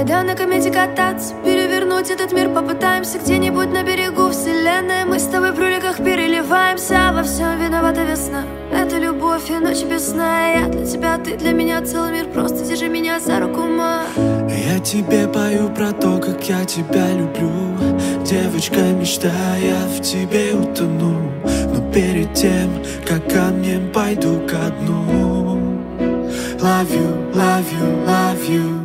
Айда на комете кататься, перевернуть этот мир попытаемся. Где-нибудь на берегу вселенной мы с тобой в роликах переливаемся. А во всем виновата весна, это любовь и ночь без сна. Я для тебя, ты для меня, целый мир. Просто держи меня за руку, ма. Я тебе пою про то, как я тебя люблю. Девочка мечта, я в тебе утону. Но перед тем, как камнем пойду ко дну, love you, love you, love you.